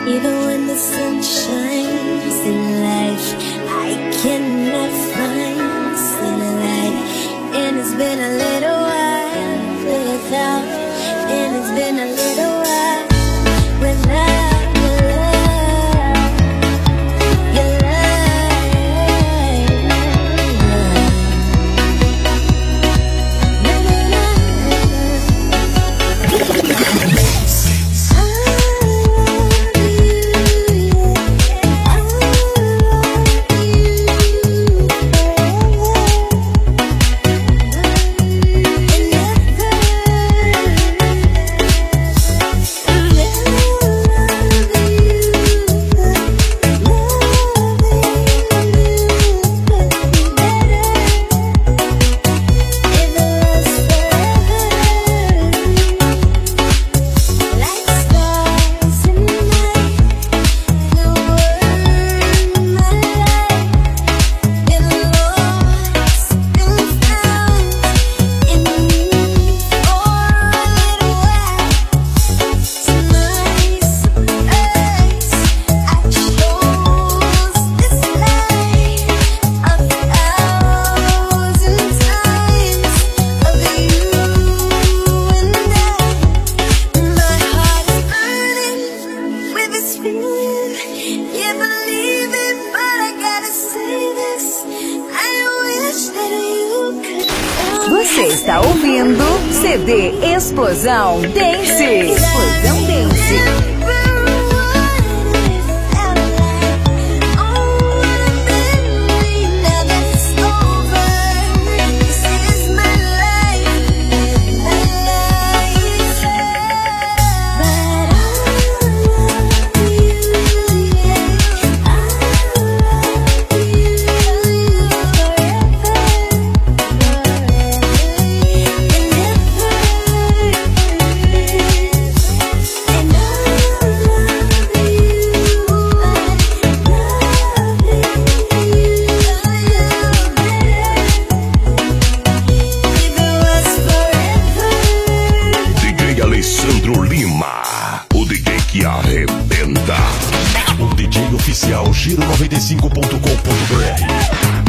Even when the sun shines in life, I cannot find sunlight. And it's been a little while without, and it's been a little while without. Você está ouvindo CD Explosão Dance. Explosão Dance. Arrebenta. O DJ oficial Giro 95.com.br.